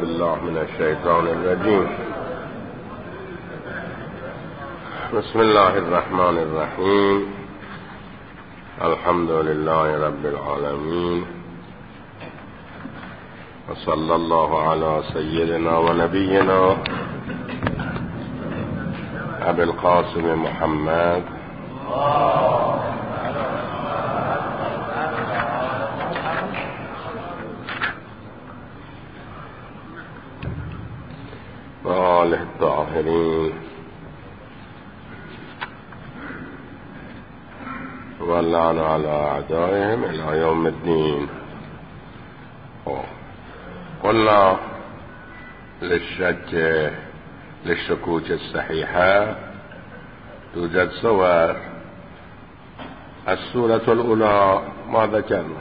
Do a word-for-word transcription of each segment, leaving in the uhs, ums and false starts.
بالله من الشيطان الرجيم. بسم الله الرحمن الرحيم. الحمد لله رب العالمين، وصلى الله على سيدنا ونبينا أبي القاسم محمد وآله الطاهرين واللعن على أعدائهم إلى يوم الدين. قلنا للشك للشكوك الصحيحة توجد صور. السورة الأولى ما ذكرنا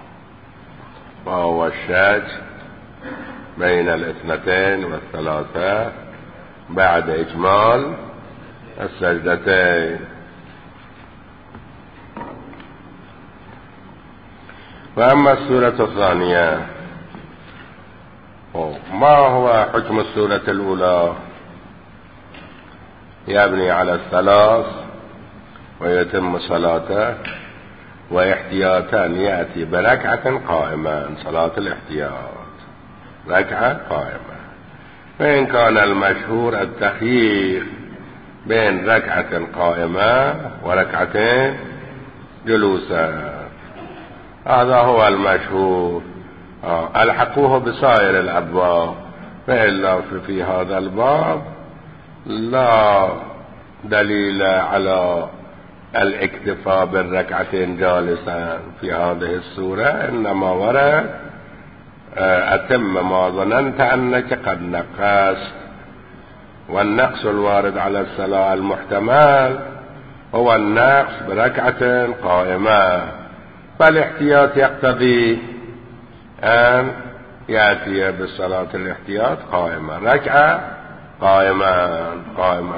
وهو الشك بين الاثنتين والثلاثة بعد إجمال السجدتين. وأما السورة الثانية ما هو حكم السورة الأولى؟ يبني على الثلاث ويتم صلاته، واحتياطا يأتي بركعة قائمة، صلاة الاحتياط ركعة قائمة. وإن كان المشهور التخيير بين ركعة قائمة وركعتين جلوسا، هذا هو المشهور. آه. الحقوه بسائر الأبواب، فإلا في هذا الباب لا دليل على الاكتفاء بالركعتين جالسا في هذه السورة، إنما ورد أتم ما ظننت أنك قد نقصت. والنقص الوارد على الصلاة المحتمل هو النقص بركعة قائمة، فالاحتياط يقتضي أن يأتي بالصلاة الاحتياط قائمة، ركعة قائمة قائمة.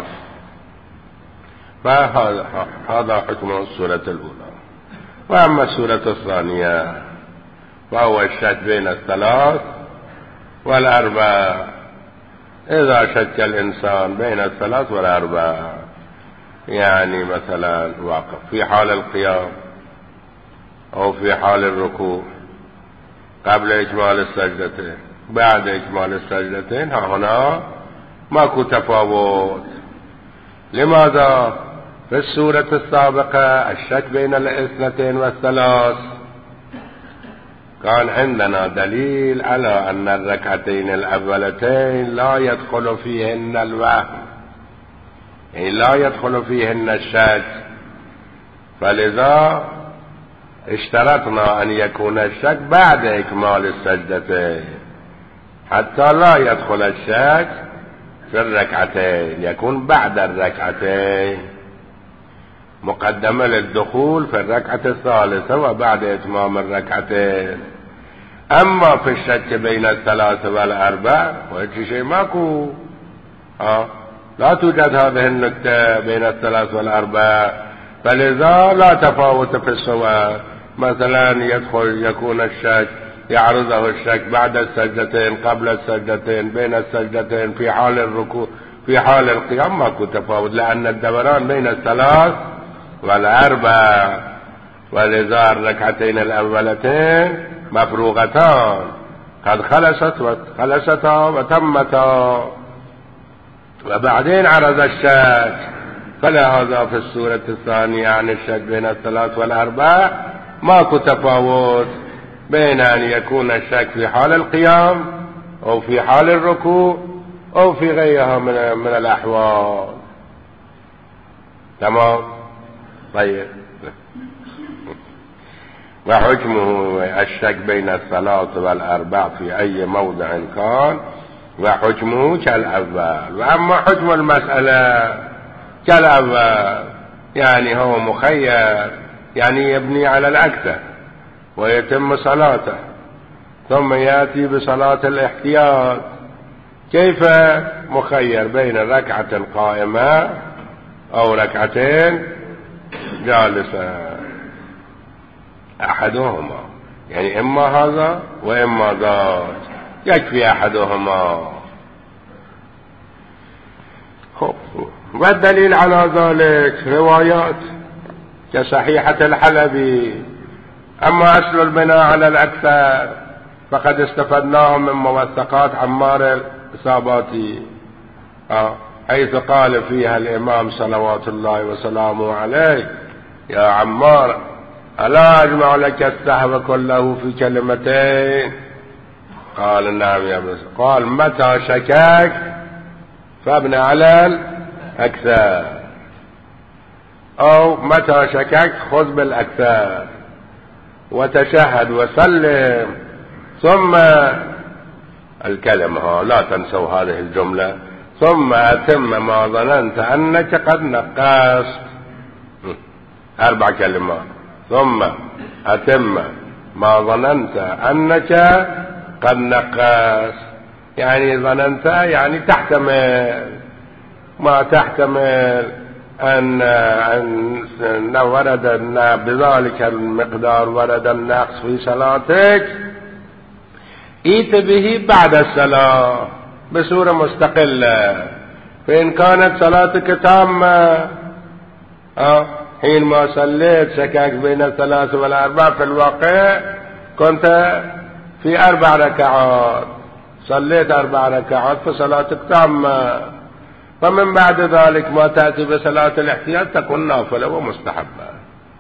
فهذا هذا حكم السورة الأولى. وأما السورة الثانية وهو الشك بين الثلاث والأربع. إذا شك الإنسان بين الثلاث والأربع، يعني مثلا واقف في حال القيام أو في حال الركوع قبل إكمال السجدتين بعد إكمال السجدتين، ها هنا ماكو تفاوت. لماذا؟ في السورة السابقة الشك بين الاثنتين والثلاث كان عندنا دليل على أن الركعتين الأولتين لا يدخل فيهن الوهم، يعني لا يدخل فيهن الشك، فلذا اشترطنا أن يكون الشك بعد إكمال السجدتين حتى لا يدخل الشك في الركعتين، يكون بعد الركعتين مقدمة للدخول في الركعة الثالثة وبعد إتمام الركعتين. أما في الشك بين الثلاثة والأربع وهذا شيء ماكو، ها لا توجد هذه النكتة بين الثلاث والأربع، فلذا لا تفاوت في الصور. مثلا يدخل يكون الشك يعرضه الشك بعد السجدتين قبل السجدتين بين السجدتين في حال الركوع في حال القيام، ماكو تفاوت، لأن الدوران بين الثلاث والأربع، ولذا الركعتين الأولتين مفروغتان قد خلصت وخلصتا وتمتا، وبعدين عرض الشك. فلهذا في السورة الثانية عن الشك بين الثلاث والأربع ماكو تفاوت بين أن يكون الشك في حال القيام أو في حال الركوع أو في غيرها من, من الأحوال. تمام؟ طيب. وحكمه الشك بين الثلاث والأربع في أي موضع كان، وحكمه كالأول. وأما حكم المسألة كالأول، يعني هو مخير، يعني يبني على الأكثر ويتم صلاته ثم يأتي بصلاة الاحتياط. كيف مخير بين ركعة قائمة أو ركعتين جالسة؟ أحدهما، يعني إما هذا وإما ذاك. يكفي أحدهما. والدليل على ذلك روايات كصحيحة الحلبي. أما أصل البناء على الأكثر فقد استفدناه من موثقات عمار الإصاباتي، حيث قال فيها الإمام صلوات الله وسلامه عليه: يا عمار ألا أجمع لك السهو كله في كلمتين؟ قال: نعم يا ابن. قال: متى شكاك فابن على الأكثر، أو متى شكاك خذ بالأكثر وتشهد وسلم، ثم الكلمة لا تنسوا هذه الجملة: ثم أتم ما ظننت أنك قد نقصت. أربع كلمات: ثم أتم ما ظننت أنك قد نقصت، يعني ظننت يعني تحتمل، ما تحتمل أن أن ورد بذلك المقدار ورد النقص في صلاتك، ائت به بعد الصلاة بصورة مستقلة. فإن كانت صلاتك تامة أه حين ما صليت شكاك بين الثلاث والأربع، في الواقع كنت في أربع ركعات، صليت أربع ركعات فصلاتك تامة. فمن بعد ذلك ما تأتي بصلاة الاحتياط تكون نافلة ومستحبة.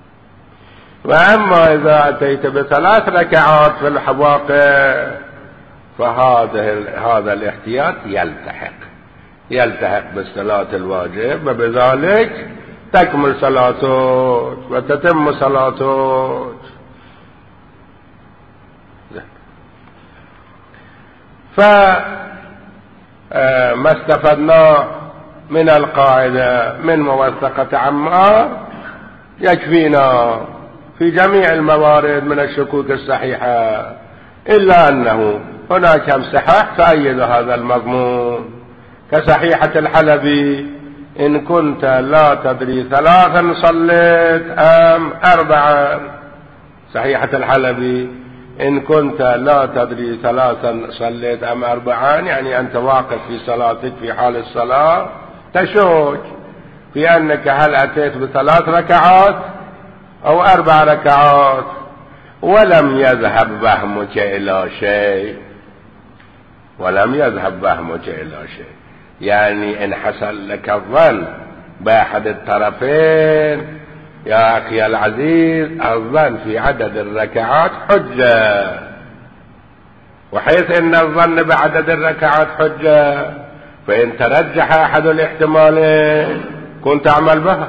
وأما إذا أتيت بثلاث ركعات في الواقع فهذا هذا الاحتياط يلتحق يلتحق بالصلاة الواجب، وبذلك تكمل صلاتك وتتم صلاتك. فما استفدنا من القاعدة من موثقة عمار يكفينا في جميع الموارد من الشكوك الصحيحة، إلا أنه هناك كم صحاح تؤيد هذا المضمون، كصحيحة الحلبي: إن كنت لا تدري ثلاثا صليت أم أربعا. صحيحة الحلبي: إن كنت لا تدري ثلاثا صليت أم أربعان، يعني أنت واقف في صلاتك في حال الصلاة تشك في أنك هل أتيت بثلاث ركعات أو أربع ركعات، ولم يذهب وهمك إلى شيء ولم يذهب وهمك إلى شيء يعني إن حصل لك الظن بأحد الطرفين يا أخي العزيز، الظن في عدد الركعات حجة، وحيث إن الظن بعدد الركعات حجة فإن ترجح أحد الاحتمالين كنت أعمل بها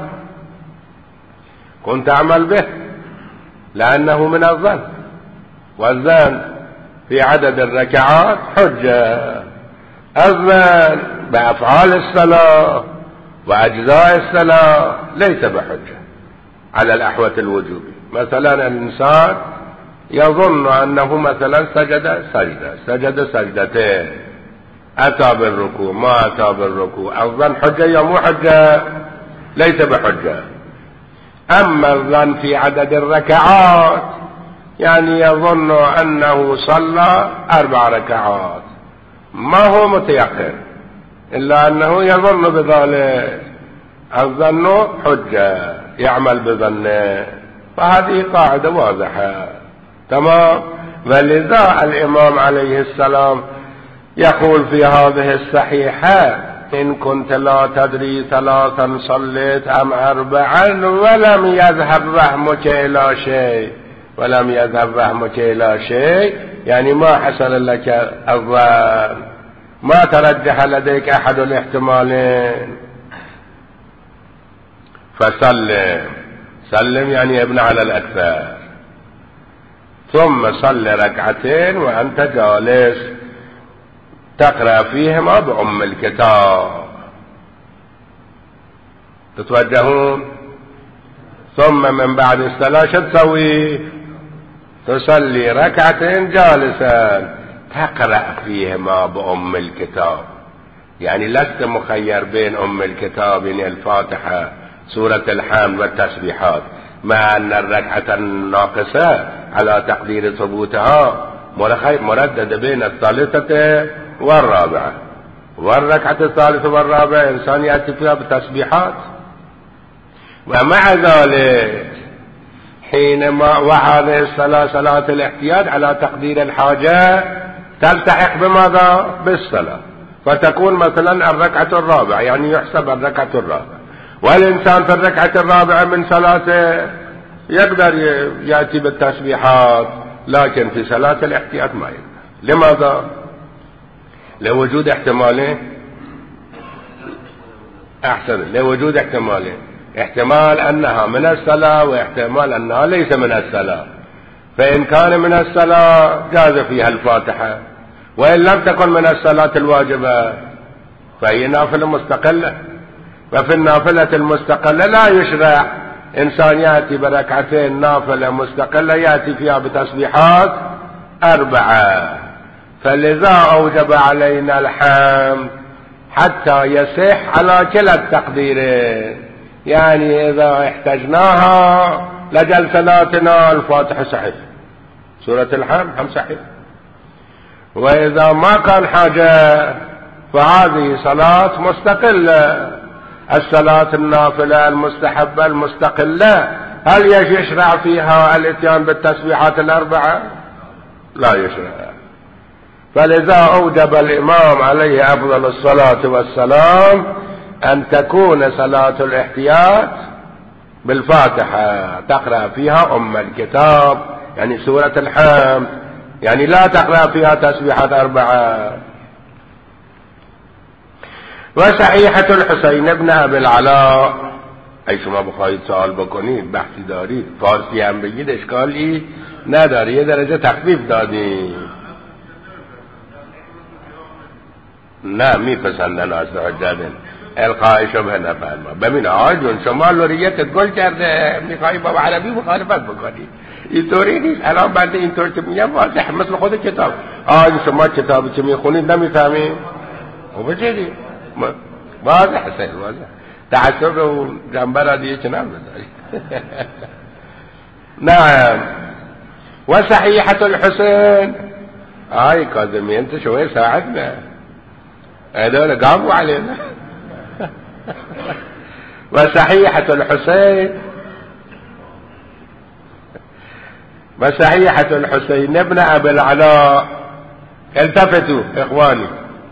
كنت أعمل به لأنه من الظن، والظن في عدد الركعات حجة. الظن بأفعال الصلاة وأجزاء الصلاة ليس بحجة على الأحوة الوجوبي. مثلا الإنسان يظن أنه مثلا سجد سجدة سجد سجدتين، أتى بالركوع ما أتى بالركوع، الظن حجة يا مو حجة؟ ليس بحجة. أما الظن في عدد الركعات يعني يظن أنه صلى أربع ركعات، ما هو متيقن إلا أنه يظن بذلك، الظن حجة يعمل بظنه. فهذه قاعدة واضحة تمام. ولذا الإمام عليه السلام يقول في هذه الصحيحة: إن كنت لا تدري ثلاثا صليت أم أربعا ولم يذهب وهمك إلى شيء ولم يذهب وهمك إلى شيء يعني ما حصل لك الظن، ما ترجح لديك أحد الاحتمالين، فسلم سلم يعني ابن على الأكثر، ثم صل ركعتين وأنت جالس تقرأ فيهما بأم الكتاب. تتوجهون؟ ثم من بعد الصلاة شو تسوي؟ تصلي ركعتين جالسا تقرأ فيهما بأم الكتاب، يعني لست مخير بين أم الكتاب يعني الفاتحة سورة الحمد والتسبيحات، مع أن الركعة الناقصة على تقدير ثبوتها مردد بين الثالثة والرابعة، والركعة الثالثة والرابعة إنسان يأتي فيها بتسبيحات. ومع ذلك حينما وهذه الصلاة صلاة الاحتياج على تقدير الحاجة تلتحق بماذا؟ بالصلاة، فتكون مثلا الركعة الرابعة، يعني يحسب الركعة الرابعة. والإنسان في الركعة الرابعة من صلاته يقدر يأتي بالتسبيحات، لكن في صلاة الاحتياج ما يقدر. لماذا؟ لوجود احتمالين. أحسن، لوجود احتمالين، احتمال أنها من الصلاة واحتمال أنها ليس من الصلاة. فإن كان من الصلاة جاز فيها الفاتحة، وإن لم تكن من الصلاة الواجبة فهي نافلة مستقلة. وفي النافلة المستقلة لا يشرع إنسان يأتي بركعتين نافلة مستقلة يأتي فيها بتسبيحات أربعة. فلذا أوجب علينا الحمد حتى يصح على كلا التقديرين، يعني إذا احتجناها لجل صلاتنا الفاتحة صحيح، سورة الحمد هم صحيح. وإذا ما كان حاجة فهذه صلاة مستقلة. الصلاة النافلة المستحبة المستقلة هل يشرع فيها الاتيان بالتسبيحات الأربعة؟ لا يشرع. فلذا أوجب الإمام عليه أفضل الصلاة والسلام أن تكون صلاة الاحتياج بالفاتحة، تقرأ فيها أم الكتاب يعني سورة الحمد، يعني لا تقرأ فيها تسبيحات أربعة. وصحيحة الحسين بن أبي العلاء، أي شما بخواهید سوال بکنید بحثی دارید فارسی هم بگید اشکالی نداره، یه درجه تخفیف دادیم. نه میپسندن اصل حجتن القای شبه نفرما. ببین آقای جون شما لوریتت گل کرده، میخوایی با عربی مخالفت بکنی، اینطوری نیست. الان بنده اینطور که میگم واضح مثل خود کتاب. آقای شما کتابی که میخونید نمیفهمید و بجیدید واضح حسین واضح. تعصب و جنبه را دیگه چنان بذاری. نعم. وصحيحة الحسين هاي كاظمي انت شوية ساعدنا هذول قاموا علينا. وصحيحة الحسين وصحيحة الحسين ابن أبي العلاء، التفتوا إخواني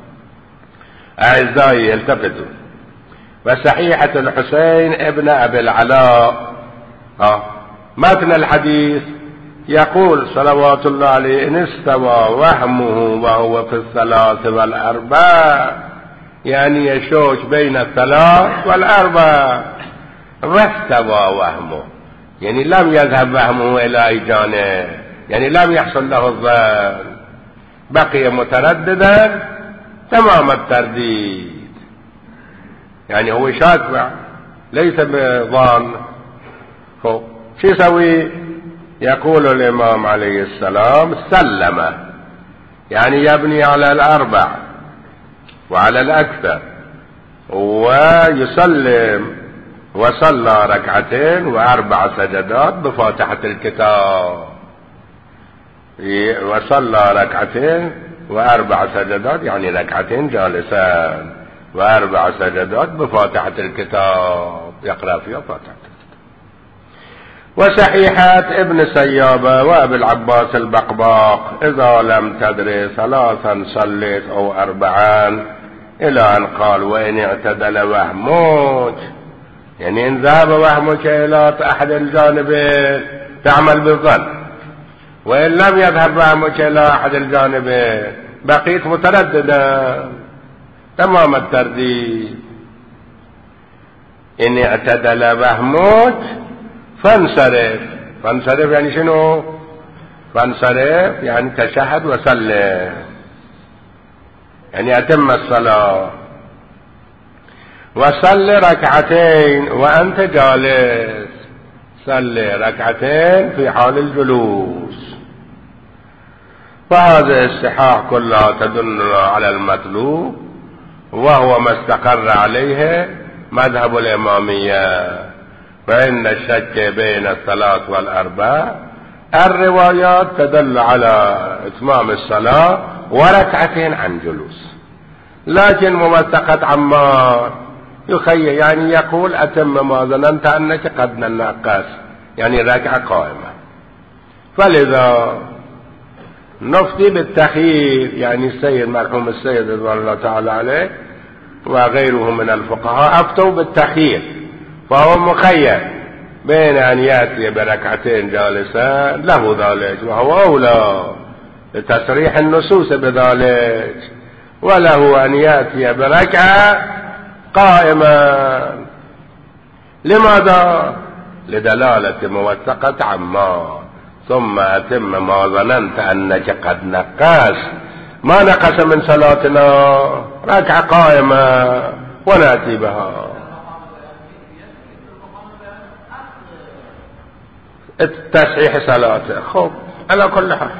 أعزائي التفتوا. وصحيحة الحسين ابن أبي العلاء ها متن الحديث يقول صلوات الله عليه: إن استوى وهمه وهو في الثلاث والأربع، يعني يشوش بين الثلاث والأربع. واستوى وهمه يعني لم يذهب وهمه إلى أي جانب، يعني لم يحصل له الظن، بقي مترددا تمام الترديد، يعني هو شاكع ليس بظان. شو يسوي؟ يقول الإمام عليه السلام: سلم، يعني يبني على الأربع وعلى الأكثر، ويسلم وصلى ركعتين وأربع سجدات بفاتحة الكتاب، وصلى ركعتين وأربع سجدات يعني ركعتين جالسان وأربع سجدات بفاتحة الكتاب، يقرأ فيها فاتحة الكتاب. وصحيحات ابن سيابة وابي العباس البقباق: إذا لم تدري ثلاثا صليت أو أربعان، إلى أن قال: وإن اعتدل وهمك، يعني إن ذهب وهمك إلى أحد الجانبين تعمل بالظن، وإن لم يذهب وهمك إلى أحد الجانبين بقيت مترددا تمام الترديد. إن اعتدل وهمك فانصرف. فانصرف يعني شنو؟ فانصرف يعني تشهد وسلم، يعني أتم الصلاة. وصل ركعتين وأنت جالس، صل ركعتين في حال الجلوس. فهذه الصحاح كلها تدل على المطلوب، وهو ما استقر عليه مذهب الإمامية. فإن الشك بين الثلاث والأربع الروايات تدل على إتمام الصلاة وركعتين عن جلوس، لكن موثقة عمار يخيل يعني يقول أتم ما ظننت أنك قد نقص، يعني ركعة قائمة. فلذا نفتي بالتخيير، يعني السيد مرحوم السيد رضوان الله تعالى عليه وغيره من الفقهاء أفتوا بالتخيير، فهو مخير بين أن يأتي بركعتين جالسا له ذلك وهو أولى لتصريح النصوص بذلك، وله أن يأتي بركعة قائمة. لماذا؟ لدلالة موثقة عما ثم أتم ما ظننت أنك قد نقص، ما نقص من صلاتنا ركعة قائمة ونأتي بها. التصحيح صلاته خب على كل حال،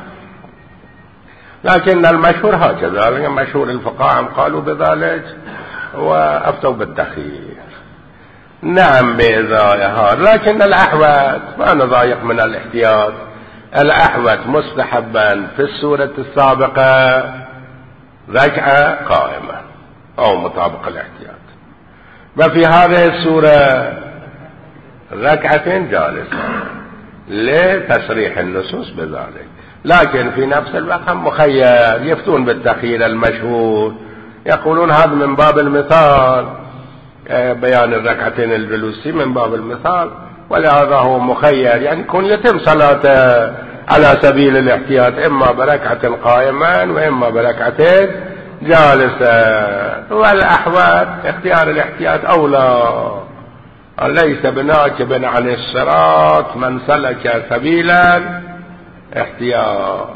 لكن المشهور هكذا، مشهور الفقهاء قالوا بذلك وأفتوا بالتخيير. نعم بإذائها، لكن الأحوات ما نضايق من الاحتياط. الأحوات مستحبا في السورة السابقة ركعة قائمة أو مطابق الاحتياط، وفي هذه السورة ركعتين جالسة لتصريح النصوص بذلك، لكن في نفس الوقت مخير يفتون بالتخيير المشهور، يقولون هذا من باب المثال، بيان الركعتين الجلوسي من باب المثال، ولهذا هو مخير، يعني يكون يتم صلاته على سبيل الاحتياط إما بركعة قائما وإما بركعتين جالسة. والأحوات اختيار الاحتياط أولى، ليس بناكب عن الصراط من سلك سبيلا احتياط.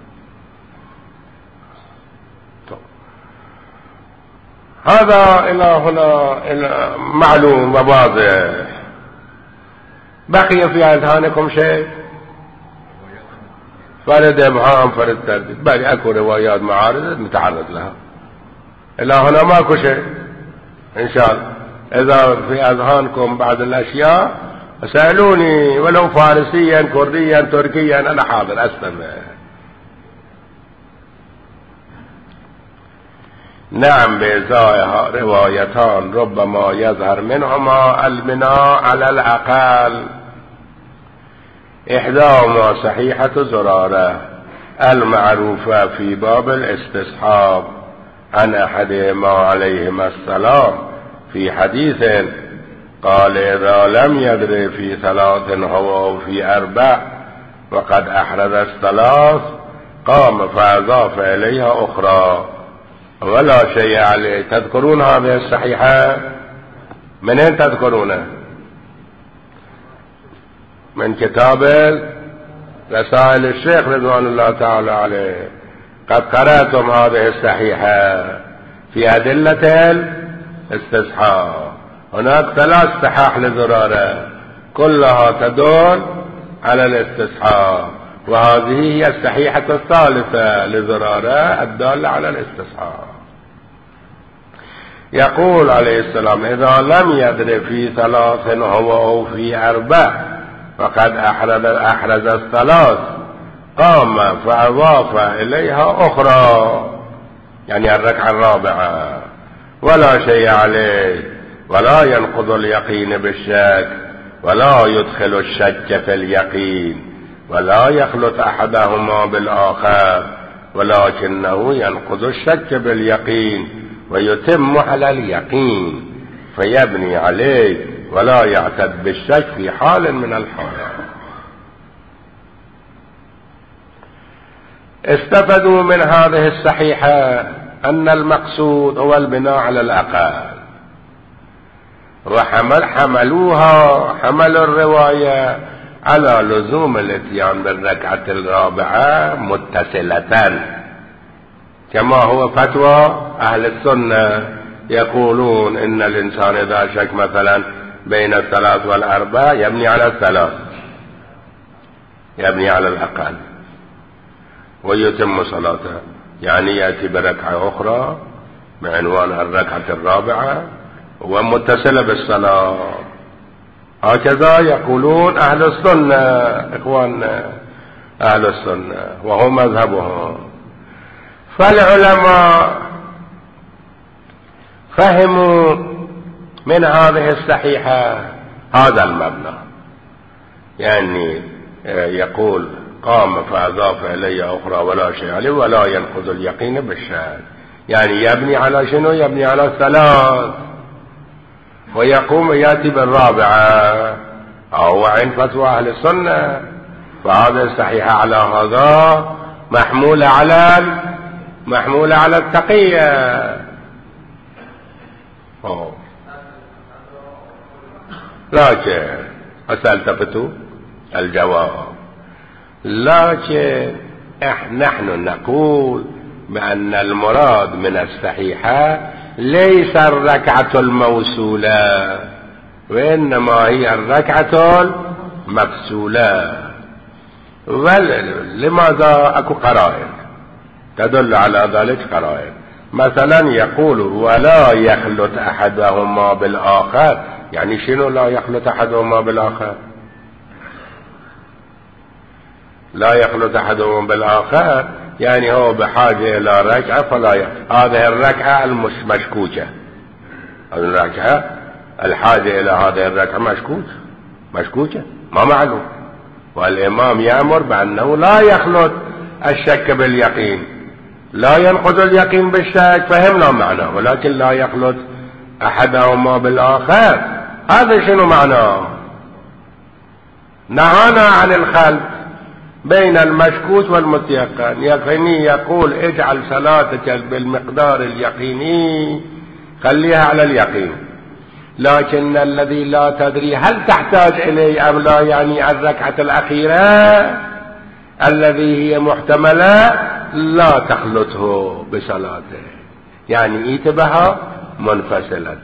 هذا إلى هنا إلى معلوم وواضح. بقي في أذهانكم شيء؟ فرد إبهام فرد ترديد، بل أكو روايات معارضة نتعرض لها. إلى هنا ماكو شيء إن شاء الله. إذا في أذهانكم بعض الأشياء سألوني، ولو فارسيا كرديا تركيا أنا حاضر أستمع. نعم بإزائها روايتان ربما يظهر منهما البناء على الأقل. إحداهما صحيحة زرارة المعروفة في باب الاستصحاب عن أحدهما عليهما السلام في حديث قال إذا لم يدر في ثلاث هو في أربع وقد أحرز الثلاث قام فأضاف إليها أخرى ولا شيء عليه. تذكرون هذه الصحيحة؟ من أين تذكرونه؟ من كتاب رسائل الشيخ رضوان الله تعالى عليه. قد قرأتم هذه الصحيحة في أدلة الاستصحاب. هناك ثلاث صحاح لزرارة كلها تدل على الاستصحاب، وهذه هي الصحيحة الثالثة لزرارة الدالة على الاستصحاب. يقول عليه السلام إذا لم يدر في ثلاث هو أو في أربع فقد أحرز, أحرز الثلاث قام فأضاف إليها أخرى، يعني الركعة الرابعة، ولا شيء عليه ولا ينقض اليقين بالشك ولا يدخل الشك في اليقين ولا يخلط أحدهما بالآخر، ولكنه ينقض الشك باليقين ويتم على اليقين فيبني عليه ولا يعتد بالشك في حال من الحالات. استفادوا من هذه الصحيحة أن المقصود هو البناء على الأقل، وحمل حملوها حمل الرواية على لزوم الاتيان بالركعة الرابعة متصلة، كما هو فتوى أهل السنة يقولون إن الإنسان إذا شك مثلا بين الثلاث والأربع يبني على الثلاث، يبني على الأقل ويتم صلاته، يعني يأتي بركعة أخرى بعنوان الركعة الرابعة ومتصلة بالصلاة. هكذا يقولون أهل السنة إخواننا، أهل السنة وهو مذهبهم. فالعلماء فهموا من هذه الصحيحة هذا المبنى، يعني يقول قام فأضاف إلي أخرى ولا شيء عليه ولا ينقض اليقين بالشك، يعني يبني على شنو؟ يبني على الثلاث، ويقوم يأتي بالرابعة أو عين فتوى أهل السنة. فهذا الصحيحة على هذا محمولة على محمولة على التقية. أوه. لكن أسألتفتوا الجواب، لكن نحن نقول بأن المراد من الصحيحة ليس الركعة الموصولة، وإنما هي الركعة المفصولة. ولماذا؟ أكو قرائن تدل على ذلك. قرائن مثلا يقول ولا يخلط أحدهما بالآخر، يعني شنو لا يخلط أحدهما بالآخر؟ لا يخلط أحدهما بالآخر يعني هو بحاجة إلى ركعة فلا يخلط. هذه الركعة المشكوكة، الركعة الحاجة إلى هذه الركعة مشكوكة مشكوكة ما معلوم، والإمام يأمر بأنه لا يخلط الشك باليقين، لا ينقض اليقين بالشك، فهمنا معناه، ولكن لا يخلط أحدهما بالآخر. هذا شنو معناه؟ نهانا عن الخلط بين المشكوك والمتيقن. يقيني يقول اجعل صلاتك بالمقدار اليقيني، خليها على اليقين، لكن الذي لا تدري هل تحتاج إليه أم لا، يعني الركعة الأخيرة الذي هي محتملة لا تخلطه بصلاته، يعني ايتبها منفصلة.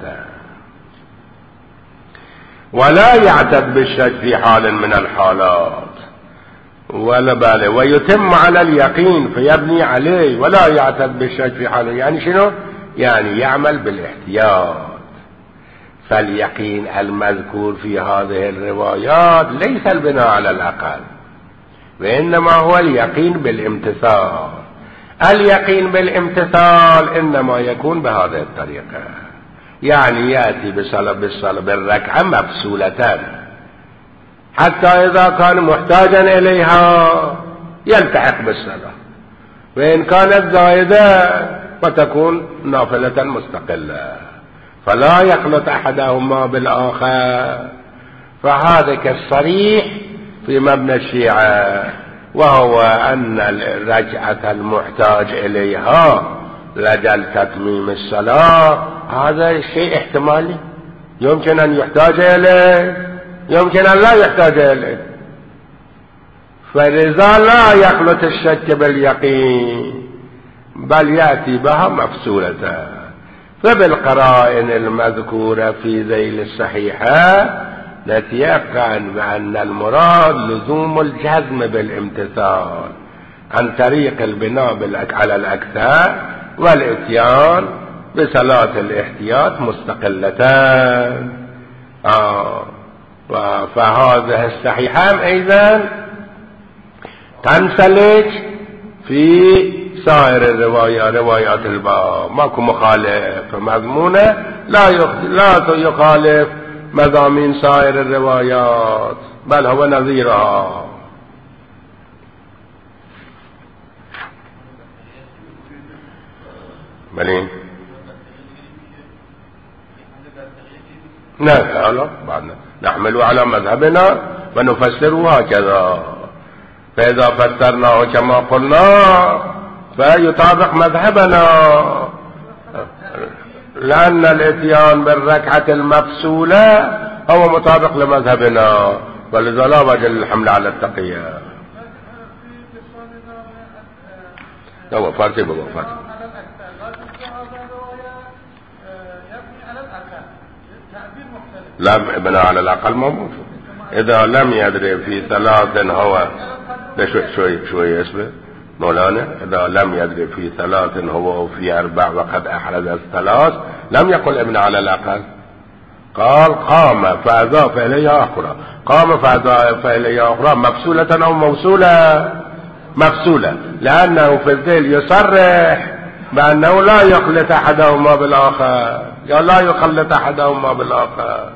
ولا يعتد بالشك في حال من الحالات ولا باله، ويتم على اليقين فيبني عليه، ولا يعتد بالشك في حال، يعني شنو؟ يعني يعمل بالاحتياط. فاليقين المذكور في هذه الروايات ليس البناء على الأقل، وإنما هو اليقين بالامتثال. اليقين بالامتثال إنما يكون بهذه الطريقة، يعني يأتي بصلاة بالصلاة بالركعة مفصولة، حتى إذا كان محتاجا إليها يلتحق بالصلاة، وإن كانت زائدة فتكون نافلة مستقلة، فلا يخلط أحدهما بالآخر. فهذا كالصريح في مبنى الشيعة، وهو أن الركعة المحتاج إليها لجل تتميم الصلاة هذا شيء احتمالي، يمكن أن يحتاج إليه، يمكن أن لا يحتاج إليه. فلذا لا يخلط الشك باليقين، بل يأتي بها مفصولة. فبالقرائن المذكورة في ذيل الصحيحة نتيقن بأن المراد لزوم الجزم بالامتثال عن طريق البناء على الأكثر والإتيان بصلاة الاحتياط مستقلتان. آه. فهذه الصحيحة أيضا تنسلج في سائر الروايات، روايات الباب ماكو مخالف مضمونة، لا لا يخالف مضامين سائر الروايات، بل هو نظيرها. بلين لا لا بعدنا نحمل على مذهبنا ونفسره هكذا، فإذا فسرناه كما قلنا فيطابق مذهبنا، لأن الاتيان بالركعة المفصولة هو مطابق لمذهبنا، ولذا لا وجه للحمل على التقية. هو فارسي بابا فارسي لا بناء على الأقل موجود. إذا لم يدري في ثلاث هو شوي شوي شوي اسمه مولانا، إذا لم يدري في ثلاث هو وفي أربع وقد أحرز الثلاث لم يقل ابن على الأقل، قال قام فأضاف إليها أخرى، قام فأضاف إليها أخرى مفصولة أو موصولة؟ مفصولة، لأنه في الذيل يصرح بأنه لا يخلط أحدهما بالآخر، يا لا يخلط أحدهما بالآخر.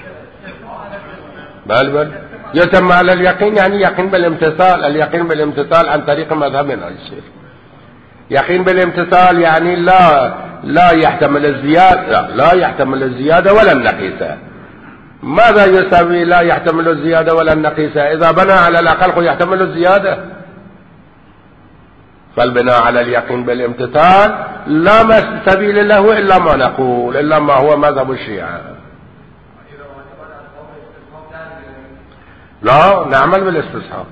بل بل يتم على اليقين، يعني يقين بالامتثال. اليقين بالامتثال عن طريق مذهبنا يصير يقين بالامتثال، يعني لا لا يحتمل الزيادة، لا يحتمل الزيادة ولا النقيصة. ماذا يساوي لا يحتمل الزيادة ولا النقيصة؟ إذا بنى على الأقل يحتمل الزيادة. فالبناء على اليقين بالامتثال لا سبيل له إلا ما نقول، إلا ما هو مذهب الشيعة. لا نعمل بالاستصحاب،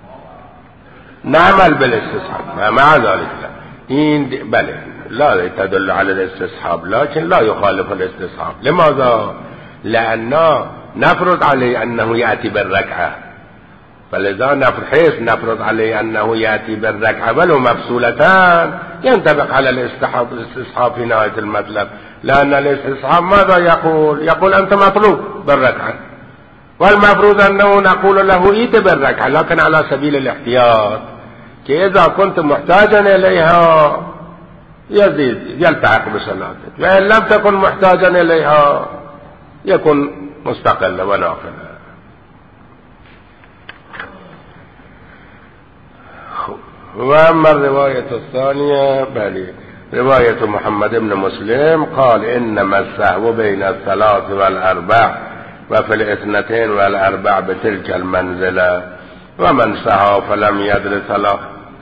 نعمل بالاستصحاب مع ذلك لا بل لا تدل على الاستصحاب، لكن لا يخالف الاستصحاب. لماذا؟ لأنه نفرض عليه أنه يأتي بالركعة، فلذا نفرض حيث نفرض عليه أنه يأتي بالركعة ولو مفصولتان ينطبق على الاستصحاب في نهاية المطلب. لأن الاستصحاب ماذا يقول؟ يقول أنت مطلوب بالركعة، والمفروض أنه نقول له ائت بالركعة لكن على سبيل الاحتياط، كي إذا كنت محتاجا إليها يزيد يلتحق بصلاتك، وإن لم تكن محتاجا إليها يكون مستقلا ونافلا. وأما الرواية الثانية بل رواية محمد بن مسلم قال إنما السهو بين الثلاث والأربع وفي الاثنتين والأربع بتلك المنزلة، ومن سهى فلم يدر ثلاث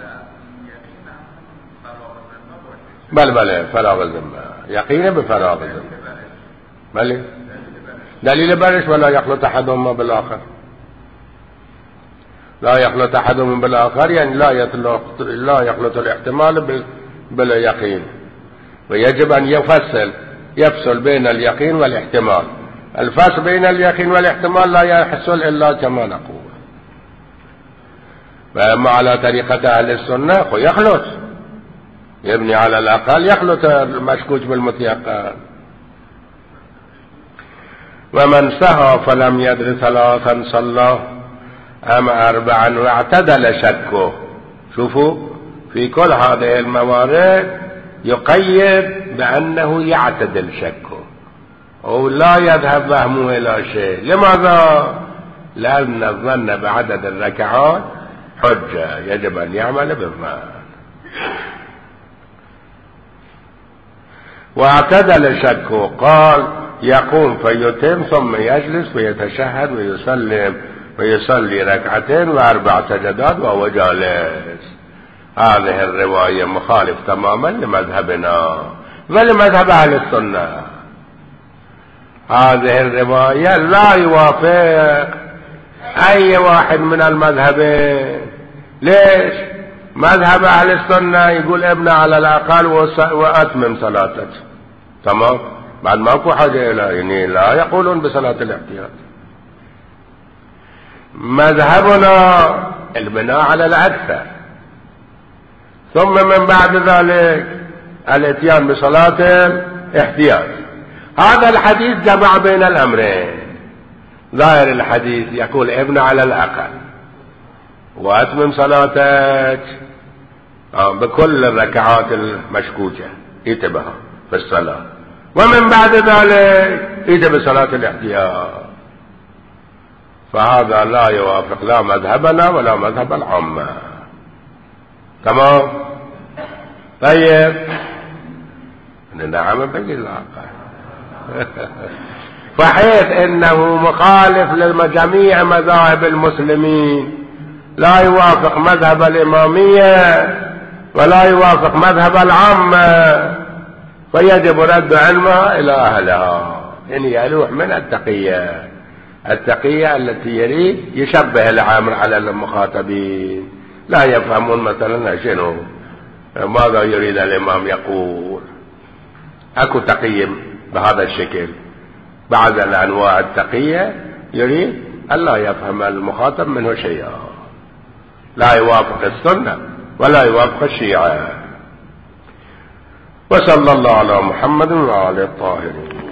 بل بل فراغ الذمة، يقين بفراغ الذمة. بل دليل برش ولا يخلط أحدهما بالآخر، لا يخلط أحدهما بالآخر يعني لا يخلط لا يخلط الاحتمال باليقين، ويجب أن يفصل يفصل بين اليقين والاحتمال. الفصل بين اليقين والاحتمال لا يحصل إلا كما نقول. فأما على طريقة أهل السنة يخلط، يبني على الأقل يخلط المشكوك بالمتيقن. ومن سهى فلم يدر ثلاثا صلى أم أربعا واعتدل شكه. شوفوا في كل هذه الموارد يقيد بأنه يعتدل شكه أو لا يذهب فهمه إلى شيء. لماذا؟ لأن الظن بعدد الركعات حجة، يجب أن يعمل بالظن. واعتدل شكه قال يقوم فيتم ثم يجلس ويتشهد ويسلم ويصلي ركعتين وأربع سجدات وهو جالس. هذه الرواية مخالف تماما لمذهبنا ولمذهب أهل السنة. هذه الرواية لا يوافق أي واحد من المذهبين. ليش؟ مذهب أهل السنة يقول ابن على الأقل وأتمم صلاتك، تمام، بعد ما أكو حاجة إلى يعني لا يقولون بصلاة الاحتياط. مذهبنا البناء على الأكثر، ثم من بعد ذلك الاتيان بصلاة الاحتياط. هذا الحديث جمع بين الأمرين. ظاهر الحديث يقول ابن على الأقل وأتمم صلاتك بكل الركعات المشكوكة اتبها في الصلاة، ومن بعد ذلك اتب بصلاة الاحتياط. فهذا لا يوافق لا مذهبنا ولا مذهب العامة. تمام. طيب نعم بقي العقل فحيث انه مخالف لجميع مذاهب المسلمين، لا يوافق مذهب الامامية ولا يوافق مذهب العامة، فيجب رد علمه الى اهلها. يعني يلوح من التقية، التقية التي يريد يشبه العامر على المخاطبين، لا يفهمون مثلا شنو ماذا يريد الامام يقول. اكو تقية بهذا الشكل بعد الانواع التقية يريد الا يفهم المخاطب منه شيئا، لا يوافق السنة ولا يوافق الشيعة. وصلى الله على محمد وعلى الطاهرين.